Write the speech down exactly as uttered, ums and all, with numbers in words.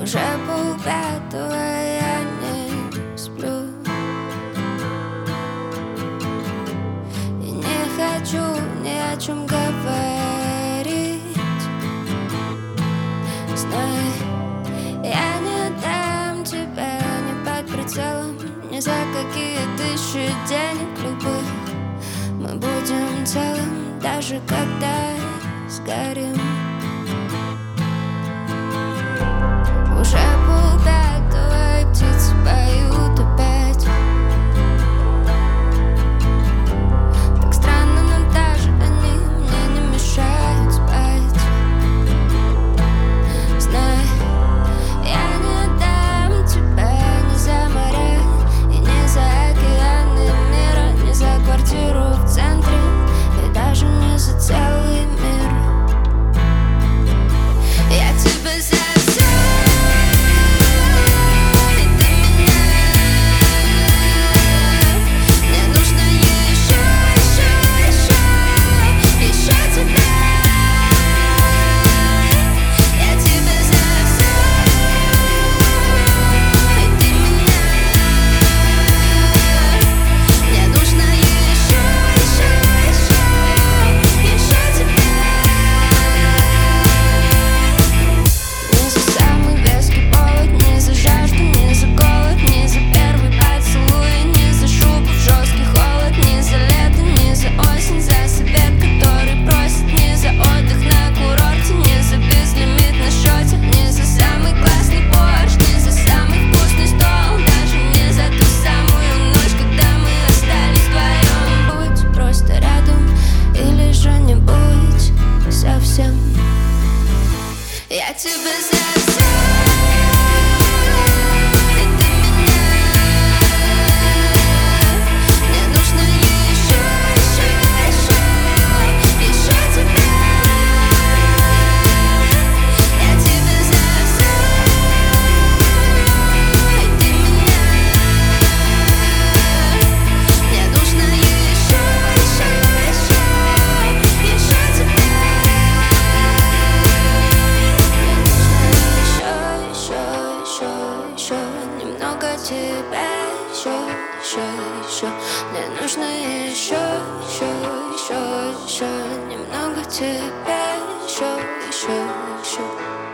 Уже полпятого я не сплю и не хочу ни о чем говорить. Знай, я не дам тебя ни под прицелом, ни за какие тысячи денег любых. Мы будем целым, даже когда сгорим. Уже полпятого, и птицы поют опять. Так странно, но даже они мне не мешают спать. Знай, я не дам тебя ни за моря и ни за океаны мира, ни за квартиру в центре и даже не за целый мир. Я тебя за я тебя за все. Тебя еще, еще, еще. Мне нужно еще, еще, еще, еще. Немного тебя еще, еще, еще.